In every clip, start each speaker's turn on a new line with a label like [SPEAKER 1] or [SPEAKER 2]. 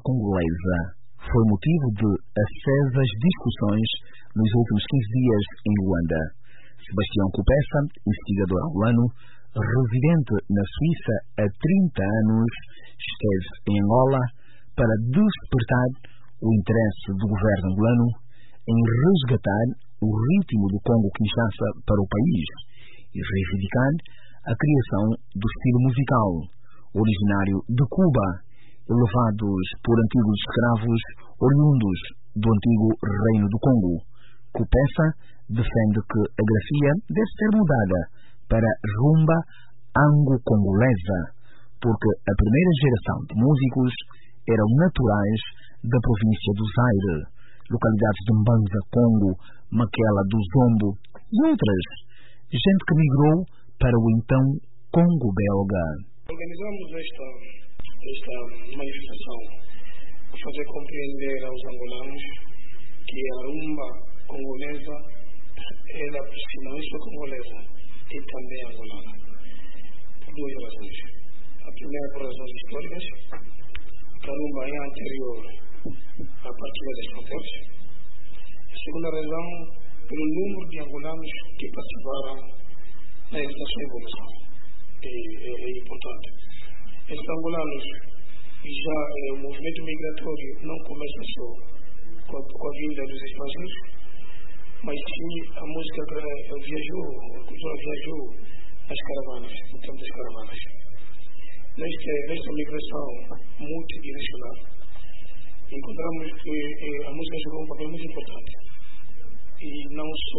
[SPEAKER 1] congolesa foi motivo de acesas discussões nos últimos 15 dias em Luanda. Sebastião Kupesa, investigador angolano, residente na Suíça há 30 anos, esteve em Angola para despertar o interesse do governo angolano em resgatar o ritmo do Congo-Kinshasa para o país e reivindicar a criação do estilo musical originário de Cuba, levados por antigos escravos oriundos do antigo Reino do Congo. Kupesa defende que a grafia deve ser mudada para rumba ango-congolesa, porque a primeira geração de músicos eram naturais da província do Zaire, localidades de Mbanza, Congo, Maquela do Zombo e outras, gente que migrou para o então Congo belga.
[SPEAKER 2] Organizamos esta manifestação para fazer compreender aos angolanos que a rumba congolesa ela por si não é só congolesa e também angolana, por duas razões. A primeira por razões históricas, que a rumba é anterior à partilha das fronteiras. A segunda razão, pelo número de angolanos que participaram na estação de evolução. É importante. Esses angolanos, já o movimento migratório não começa só com a vinda dos estrangeiros, mas sim a música viajou, a cultura viajou nas caravanas, no tempo das caravanas. Nesta migração multidirecional, encontramos que a música jogou um papel muito importante. E não só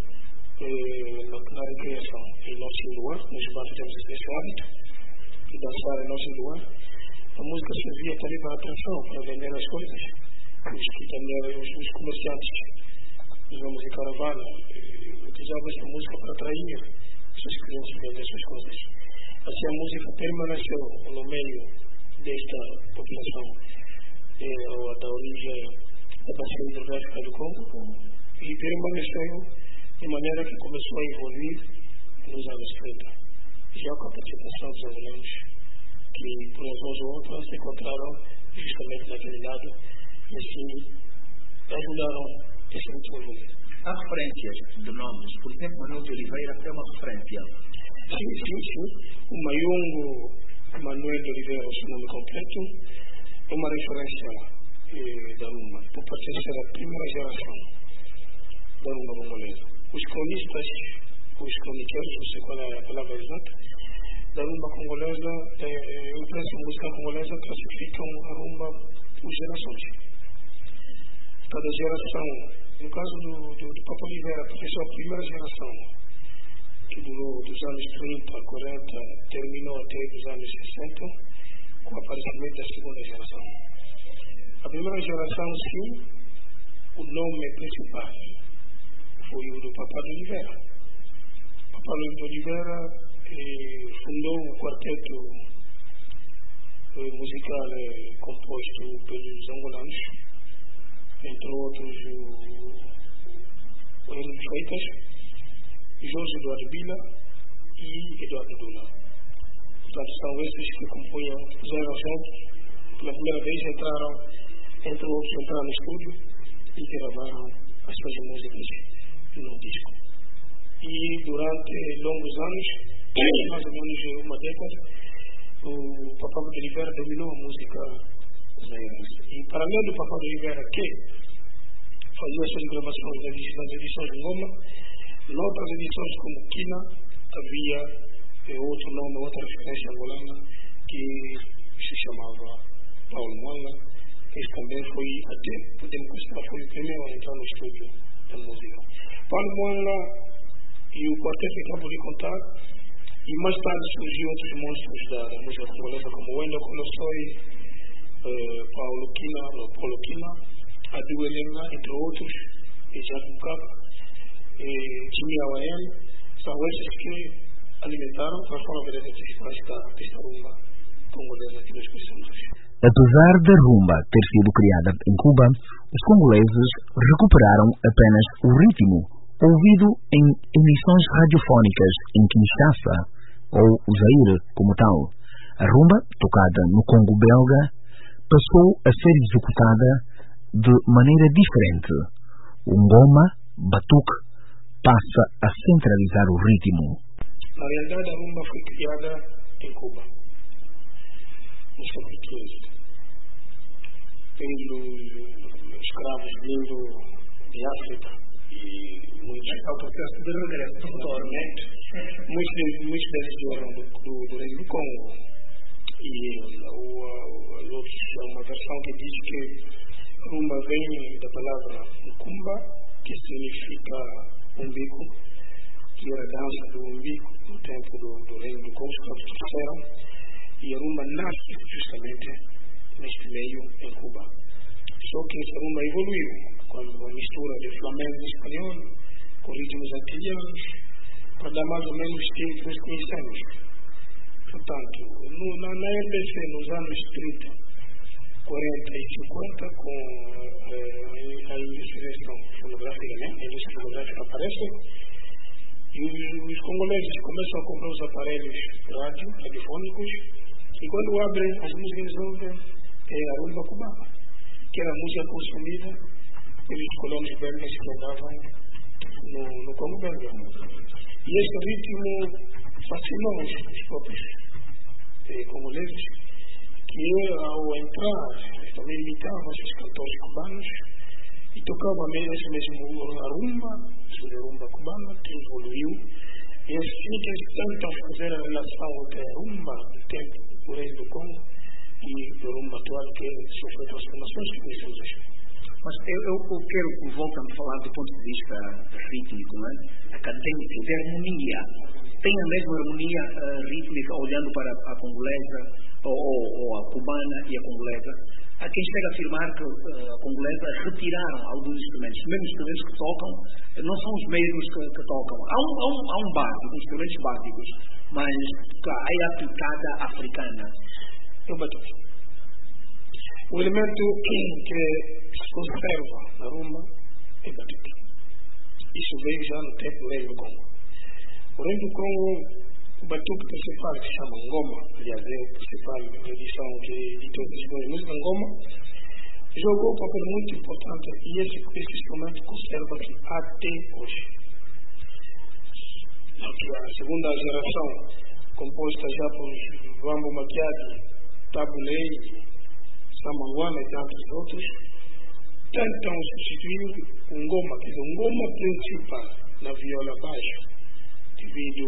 [SPEAKER 2] na recreação em nosso lugar, nos bairros temos esse hábito de dançar em nosso lugar. A música servia também para atração, para vender as coisas. Os comerciantes dos homens de caravana utilizavam essa música para atrair seus clientes e vender suas coisas. Assim a música permaneceu no meio desta população da origem da bacia hidrográfica do Congo e permaneceu de maneira que começou a evoluir nos anos 30, já com a participação dos angolanos que, por razões ou outras, se encontraram justamente naquele lado e assim ajudaram esse desenvolvimento.
[SPEAKER 3] Há referências de nomes, por exemplo, Manuel de Oliveira é uma referência.
[SPEAKER 2] Sim. O Mayungo Manuel de Oliveira, o seu nome completo, é uma referência da rumba, por pertencer à primeira geração da rumba congolesa. Os cronistas, os croniqueiros, não sei qual é a palavra exata, da rumba congolesa, o preço musical congolesa classificam a rumba por gerações. Cada geração, no caso do Papa Oliveira, pertenceu à primeira geração, que durou dos anos 30, 40, terminou até os anos 60, com o aparecimento da segunda geração. A primeira geração, sim, o nome principal foi o do Papa de Oliveira. Papa de Oliveira fundou um quarteto musical composto pelos angolanos, entre outros o Henrique Freitas, Jorge Eduardo Bila e Eduardo Dula. Portanto, são esses que compunham os aerosolos. Pela primeira vez entre outros, entraram no estúdio e gravaram as suas músicas no disco. E durante longos anos, mais ou menos uma década, o Papa de Oliveira dominou a música zairense. E para além do Papa de Oliveira, que fazia suas gravações nas edições de Ngoma, noutras edições como Kina, havia outro nome, outra referência angolana, que se chamava Paulo Mwanga. Esse também foi, até podemos considerar, foi o primeiro a entrar no estúdio da música. Paulo Mwanga e o quarteto que acabo de contar, e mais tarde surgiu outros monstros da música congolesa, como Wendel Colossoi, Paulo Kina, Adu Elenga, entre outros, e Jacques Mukapa, Jimmy Awael, são esses que alimentaram a forma verdadeira desta rumba congolesa que nós conhecemos hoje.
[SPEAKER 1] Apesar da rumba ter sido criada em Cuba, os congoleses recuperaram apenas o ritmo ouvido em emissões radiofónicas em Kinshasa, ou o Zaire como tal. A rumba, tocada no Congo belga, passou a ser executada de maneira diferente. O ngoma, batuque, passa a centralizar o ritmo.
[SPEAKER 2] Na realidade, a rumba foi criada em Cuba, no século XV, pelos escravos vindo de África e muitos ao processo de regresso do retorno, muitos deles vieram do Reino do Congo. E os outros, é uma versão que diz que rumba vem da palavra kumba, que significa umbigo, que era a dança do umbigo no tempo do Reino do Congo, que todos trouxeram, e a rumba nasce justamente neste meio em Cuba. Só que essa rumba evoluiu com a mistura de flamengo e espanhol, com ritmos antilhanos, para dar mais ou menos o estilo que nós conhecemos. Portanto, na RDC, nos anos 30, 40 e 50, com a investigação fonográfica, né? A indústria fonográfica aparece, e os congoleses começam a comprar os aparelhos radiofônicos, e quando abrem as músicas, ouvem a rumba cubana, que era a música consumida pelos colonos belgas que andavam no Congo belga. E esse ritmo fascinou os próprios congoleses, que ao entrar também imitavam esses cantores cubanos e tocavam esse mesmo a rumba cubana, que evoluiu, e assim que eles tentam fazer a relação entre a rumba do tempo do Reino do Congo e o rumba atual, que sofreu transformações que conhecemos hoje.
[SPEAKER 3] Mas eu quero que voltem a falar do ponto de vista rítmico, né? Acadêmico, de harmonia. Tem a mesma harmonia rítmica olhando para a congolesa ou a cubana e a congolesa. Há quem chega a afirmar que a congolesa retiraram alguns instrumentos, os mesmos instrumentos que tocam, não são os mesmos que tocam. Há um básico, instrumentos básicos, mas aí a picada africana.
[SPEAKER 2] Eu batuque. O elemento que se conserva na rumba é batuque. Isso veio já no tempo do Reino do Congo. O Reino do Congo, o batuque principal, que se chama ngoma, aliás, é a principal edição de todas as músicas, ngoma, jogou um papel muito importante e esse instrumento conserva-se até hoje. A segunda geração, composta já por Luambo Maquiadi, Tabulei, Samanguana e tantos outros, tentam substituir o ngoma, que é o ngoma principal na viola baixa, devido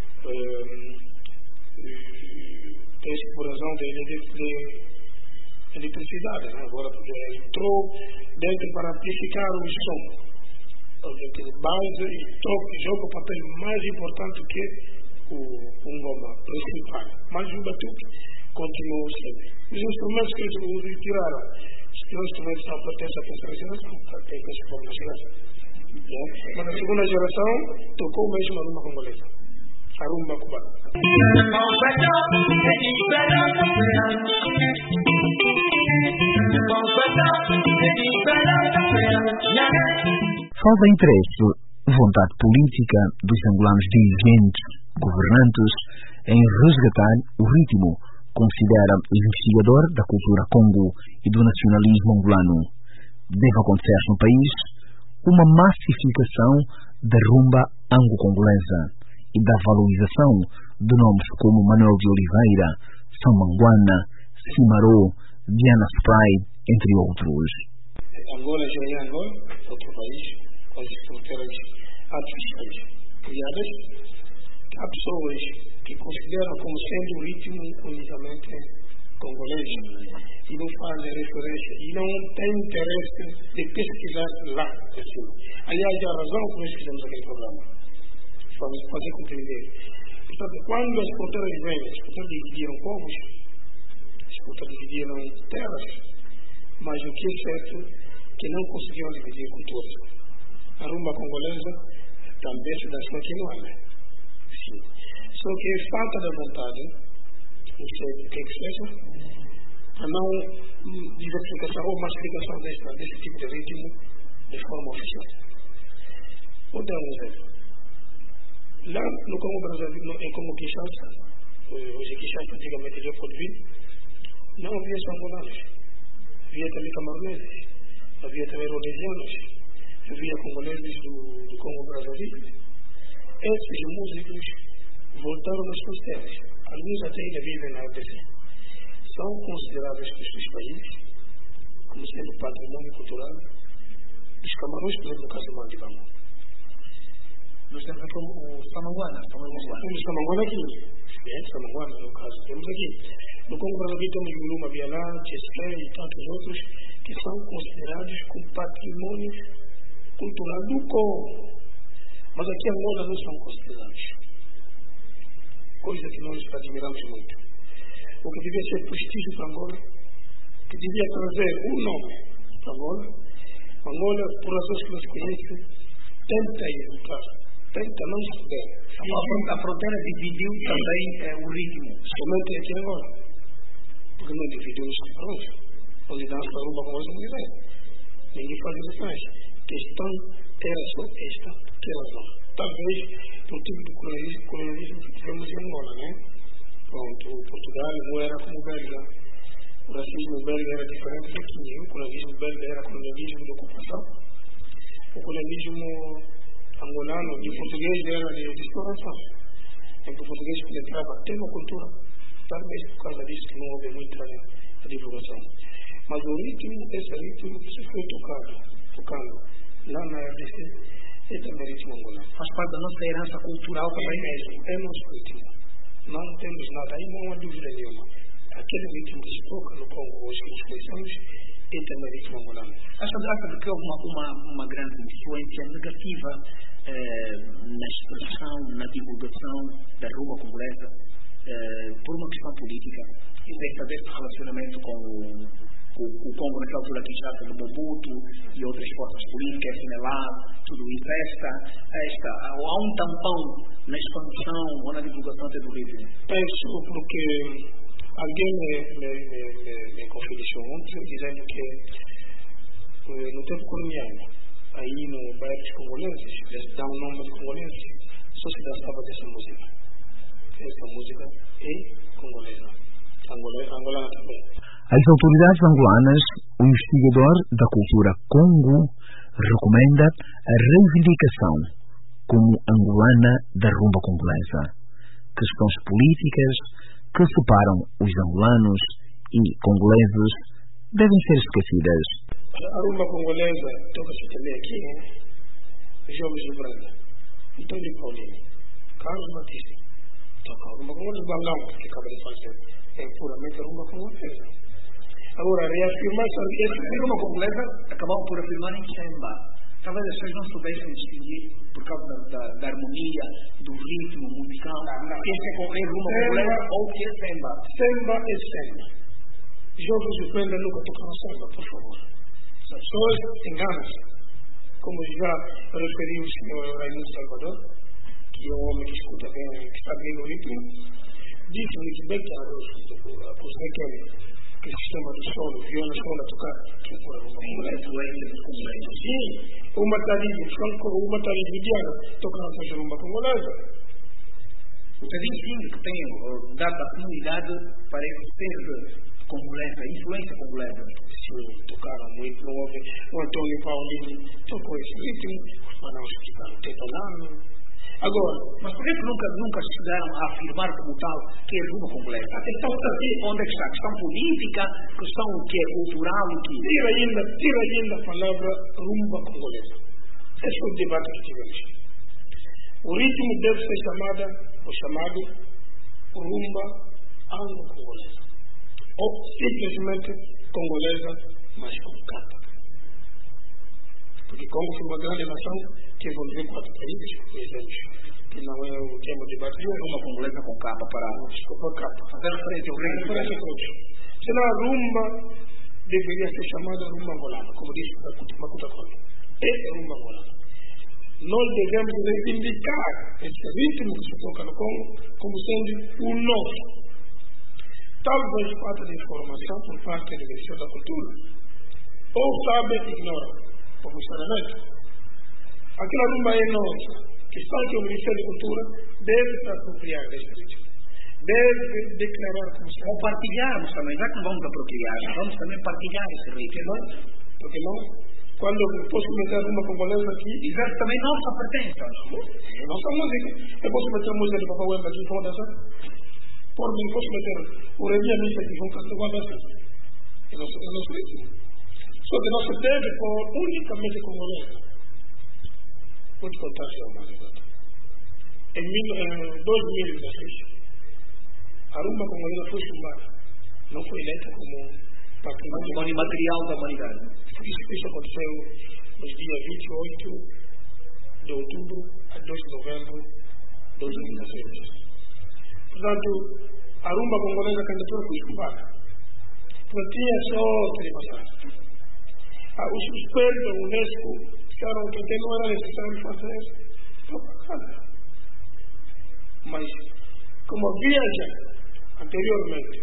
[SPEAKER 2] por razão da eletricidade, né? Agora porque entrou dentro para amplificar o som, base e joga o papel mais importante que o ngoma principal, mas o batuque continuou sempre. Os instrumentos que eles retiraram, os instrumentos não pertencem à terceira geração, pertencem à segunda geração. Mas na segunda geração tocou mesmo a rumba congolesa, a rumba cubana.
[SPEAKER 1] Falta interesse, vontade política dos angolanos dirigentes, governantes, em resgatar o ritmo, considera o investigador da cultura Congo e do nacionalismo angolano. Deve acontecer no país uma massificação da rumba anglo-congolesa e da valorização de nomes como Manuel de Oliveira, Samanguana, Cimarô, Diana Spray, entre outros.
[SPEAKER 2] Angola já é Angola, outro país, com as fronteiras artificiais criadas. Há pessoas que consideram como sendo o ritmo unicamente congolês e não fazem referência e não têm interesse de pesquisar lá em cima. Aliás, a razão por isso fizemos aquele programa, vamos fazer compreender. Portanto, quando as fronteiras vêm, as fronteiras dividiram povos, as fronteiras dividiram terras, mas o que é certo que não conseguiam dividir culturas. A rumba congolesa também se dá aqui no ano. Só que falta da vontade, não sei o que seja, para não diversificação ou massificação desse tipo de ritmo de forma oficial. Vou dar um exemplo. Lá no Congo Brasil, em Congo Kinshasa, hoje Kinshasa, antigamente Leopoldville, não havia só angolanos. havia também camaroneses, havia também rhodesianos, havia congoleses do Congo Brazzaville. Esses músicos voltaram nas suas terras. Alguns até ainda vivem na RDC. São considerados por estes países como sendo patrimônio cultural dos Camarões, por exemplo, no caso do Mandibama.
[SPEAKER 3] Nós temos aqui o Samanguana.
[SPEAKER 2] Temos Samanguana aqui. Samanguana, no caso. Temos aqui. No Congo Brazzaville temos Guluma Bialá, Tchesqué e tantos outros que são considerados como patrimônio cultural do Congo. Mas aqui em Angola não são considerados. Coisa que nós admiramos muito. O que devia ser prestígio para Angola, que devia trazer um nome para Angola. Angola, por razões que não se conhecem, tenta evitar, tenta não ceder.
[SPEAKER 3] A fronteira dividiu também o ritmo.
[SPEAKER 2] Somente aqui em Angola. Porque não dividiu os camarões. Onde dança para uma coisa não quiser. Ninguém faz eleições. A questão era só esta razão. Talvez por tipo de colonialismo que tivemos em Angola, né? Pronto, Portugal não era como o belga. O racismo belga era diferente daqui. O colonialismo belga era colonialismo de ocupação. O colonialismo angolano de português era de exploração. Em que o português penetrava até na cultura. Talvez por causa disso que não houve muita divulgação. Mas o ritmo, esse ritmo que se foi tocando lá na RDC, é também ritmo angolano.
[SPEAKER 3] Faz parte da nossa herança cultural também mesmo.
[SPEAKER 2] É nosso ritmo. Não temos nada, aí não há dúvida nenhuma. Aquele ritmo que se toca no Congo hoje que nos conhecemos é também ritmo angolano.
[SPEAKER 3] Acha que houve uma grande influência negativa na expressão, na divulgação da rumba congolesa por uma questão política e desta vez de relacionamento com o Congo naquela altura que está pelo Mobutu e outras forças políticas, FNLA, tudo isso. Há um tampão na expansão ou na divulgação do ritmo?
[SPEAKER 2] Penso porque alguém me confidenciou ontem dizendo que no tempo colonial, aí no bairro dos congoleses, eles dão o nome de congoleses, só se dançava dessa música. Essa música é congolesa. Angolana também.
[SPEAKER 1] As autoridades angolanas, o investigador da cultura Congo recomenda a reivindicação como angolana da rumba congolesa. Questões políticas que separam os angolanos e congoleses devem ser esquecidas.
[SPEAKER 2] A rumba congolesa toca-se também aqui, né? Jovens de Braga, Antônio Paulino, Carlos Batista. Toca a rumba congolesa, o balão que acaba de fazer é puramente a rumba congolesa. Agora, reafirmar essa rumba congolesa
[SPEAKER 3] acabaram por afirmar em samba. Talvez as pessoas não soubessem distinguir por causa da harmonia, do ritmo musical, que é rumba congolesa ou que é samba.
[SPEAKER 2] Samba é samba. Jovens de Prenda nunca tocaram samba, por favor. As pessoas enganam-se. Como já referiu o senhor Raimundo Salvador, que é um homem que escuta bem, que está bem no ritmo, disse o Rick Becker, os Becker, que se chama do solo, viola solo a tocar, que é fora uma congolesa. Sim, uma está dividida, tocando a rumba congolesa.
[SPEAKER 3] O Tadinho que tem dado a comunidade parece ser congolesa, influência congolesa.
[SPEAKER 2] Sim, tocaram muito, não houve. O Antônio Paulino tocou esse ritmo, os Manaus ficaram tetonando. Agora,
[SPEAKER 3] mas por que nunca chegaram a afirmar como tal que é rumba congolesa?
[SPEAKER 2] A questão está aqui.
[SPEAKER 3] Onde é que está? A questão política, a questão que é cultural, que
[SPEAKER 2] tira ainda a palavra rumba congolesa. Esse foi o debate que tivemos. O ritmo deve ser chamado rumba anglo-congolesa. Ou simplesmente congolesa, mas com capa. Porque Congo foi uma grande nação que envolveu 4 países, que não é o tema de debate.
[SPEAKER 3] Uma congolesa com capa para...
[SPEAKER 2] Desculpa, capa.
[SPEAKER 3] Fazer referência ao rei.
[SPEAKER 2] Senão a rumba deveria ser chamada rumba angolana, como disse Makuta Kono. É rumba angolana. Nós devemos reivindicar esse ritmo que se toca no Congo como sendo o nosso. Talvez falta de informação por parte do Ministério da Cultura, ou sabe e ignora, por funcionamento. Aquela rumba é nossa, que só que o Ministério da Cultura deve se apropriar desse ritmo. deve declarar como se
[SPEAKER 3] Ou partilharmos também, já que não vamos apropriar, vamos também partilhar esse rito.
[SPEAKER 2] Porque não, quando eu posso meter uma congolesa aqui,
[SPEAKER 3] Exato, também nossa pertence.
[SPEAKER 2] nossa música, eu posso meter a música de Papa Wemba aqui, vão dançar. Por mim, posso meter o Redia Missa aqui, vão cantar, vão dançar. É nosso ritmo. Só que não se deve pôr unicamente congolesa. Vou te contar já uma verdade. Em 2016, a rumba congolesa foi chumbada. Não foi eleita como
[SPEAKER 3] Patrimônio material da humanidade.
[SPEAKER 2] Isso aconteceu nos dias 28 de outubro a 2 de novembro de 2016. Portanto, a rumba congolesa, a candidatura foi chumbada. Não tinha só passagem. Os expertos da Unesco disseram que não era necessário fazer propaganda. Mas, como havia já anteriormente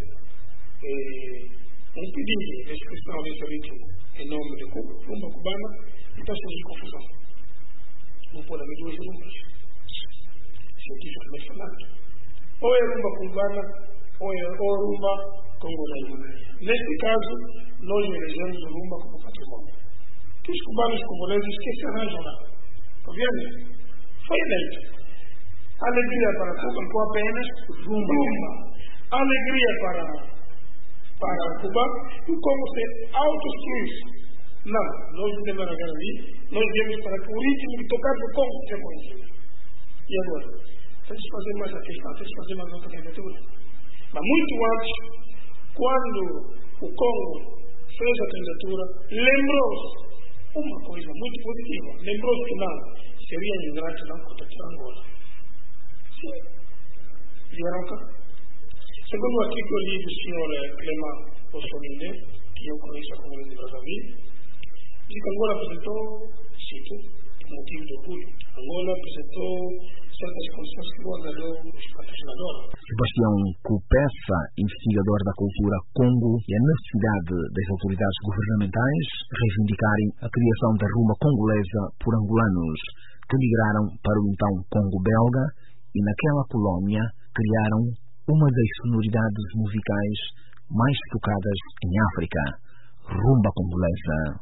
[SPEAKER 2] um pedido de inscrição desse ritmo em nome de rumba cubana, então surge confusão. Não pode haver duas rumbas, cientificamente falando. Ou é rumba cubana, ou é rumba congolesa. Neste caso, nós elegemos a rumba como patrimônio. Que os cubanos e congoleses que se arranjam lá. Está vendo? Foi eleito. Alegria para Cuba, com apenas rumba. Alegria para Cuba, e como se autodestruir. Não, nós não temos nada ali, nós viemos para que o ritmo de tocar do Congo seja conhecido. E agora? Temos que fazer mais a questão, temos que fazer mais outra candidatura. Mas muito antes, quando o Congo fez a candidatura, lembrou-se uma coisa muito positiva. Lembrou-se que não, seria ingrato não proteger Angola. Sim. Vieram cá. Segundo o artigo ali do senhor Clément Ossolinde, que eu conheço a comunidade de Brazzaville, diz que Angola apresentou, cito, por motivo de orgulho, Angola apresentou certas condições que Luanda deu os patrocinadores.
[SPEAKER 1] Sebastião Kupesa, investigador da cultura Congo, e a necessidade das autoridades governamentais reivindicarem a criação da rumba congolesa por angolanos que migraram para o então Congo belga e naquela colônia criaram uma das sonoridades musicais mais tocadas em África, rumba congolesa.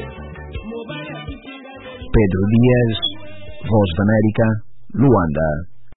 [SPEAKER 1] Pedro Dias, Voz da América, Luanda.